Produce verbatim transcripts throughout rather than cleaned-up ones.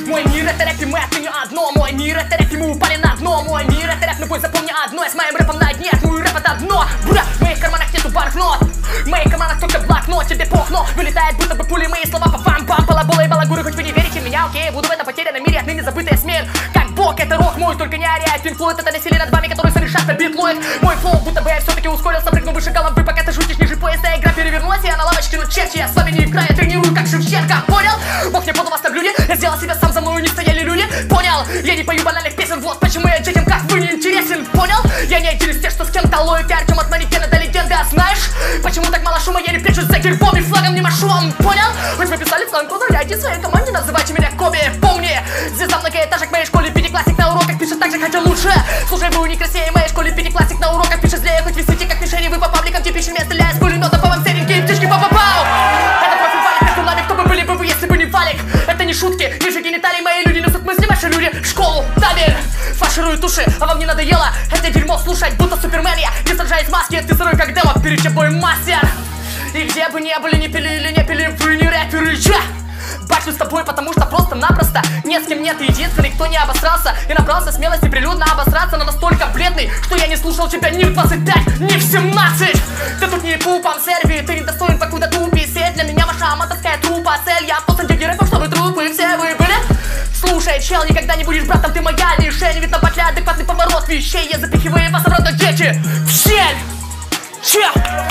Мой мир это рэп, и мы отменю одно. Мой мир это рэп, и мы упали на дно. Мой мир это рэп, но бой, запомни одно. Я с моим рэпом на дне, мой рэп это дно. Бля, в моих карманах нету банкнот. В моих карманах только блокнот, тебе похно. Вылетает будто бы пули мои слова по фам-пам. Балабола и балагуры, хоть вы не верите в меня, окей. Буду в этом потерянном мире, отныне забытый смель. Как бог, это рок мой, только не ариат. Пинк Флойд, это насилие над вами, который совершат на битлоид. Мой флоу, будто бы я все-таки ускорился, прыгну выше головы, пока ты шутишь ниже пояса. Игра перевернулась, я на лавочке, но черти, я с вами не играю, тренирую как Шевченко, понял? Бог не подал вас на блюде, я сделал себя сам, за мною не стояли люди, понял? Я не пою банальных песен, вот почему я детям как вы не интересен, понял? Я не один из тех, что с кем-то ловит Артем от манекена до легенды, а знаешь? Почему так мало шума, я не прячусь за гербом и флагом не машу вам, понял? Хоть вы писали в своем коду, в своей команде, называйте меня Коби, помни, звезда многоэтажек в моей школе, пятиклассник на уроках пишет так же, хотя лучше. Слушай, вы у них Россия, в моей школе пятиклассник на уроках пишет злее, хоть висите как мишени, вы по пабликам типичен место, стреляя с пулемета, по вам серенькие птички, па-па-пау. Это профиль Валик, между нами, кто бы были бы вы, если бы не Валик. Это не шутки, ниже гениталий мои люди несут мысли, ваши люди в школу, табель, фаршируют уши, а вам не надоело это дерьмо слушать, будто Супермен я, не сражаясь в маске, ты сырой как демо, перед тобой мастер. И где бы не были, не пилили, не пили, вы не рэперы, я бачу с тобой, потому что просто-напросто не с кем нет, ты единственный, кто не обосрался и набрался смелости прилюдно обосраться, но настолько бледный, что я не слушал тебя ни в двадцать пять, ни в семнадцать. Ты тут не пупом серви, ты не достоин покуда тупи сеть. Для меня ваша аматорская трупа цель. Я в посаде рэпов, чтобы трупы все вы были. Слушай, чел, никогда не будешь братом, ты моя мишень. Ведь на батле адекватный поворот вещей. Я запихиваю вас обратно, дети, в щель. Чел.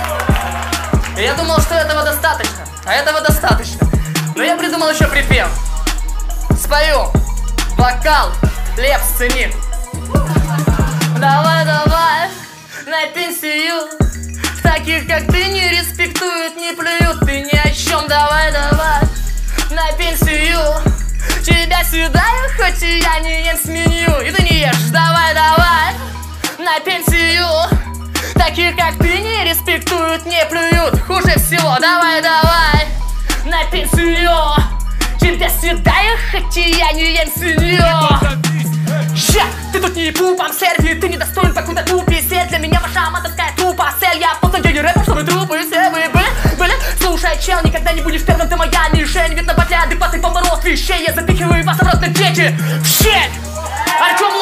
Я думал, что этого достаточно, а этого достаточно. Но я придумал еще припев. Спою, вокал, Леп сценит. Давай, давай, на пенсию. Таких, как ты, не респектуют, не плюют. Ты ни о чем, давай, давай, на пенсию. Тебя сюда, хоть и я не ем с меню. И ты не ешь, давай, давай, на пенсию. Таких, как ты, не респектуют, не плюют. Хуже всего, давай, давай, на пенсию. Тебя съедаю, хоть и я не ем свинью. Ща, ты тут не пупом серви, ты не достоин покуда тупи сеть. Для меня ваша аматорская трупа цель. Я в посаде рэпа, чтобы трупы все вы были, были. Слушай, чел, никогда не будешь первым, ты моя мишень. Ведь на батле адекватный поворот вещей. Я запихиваю вас обратно, дети, в щель. Артем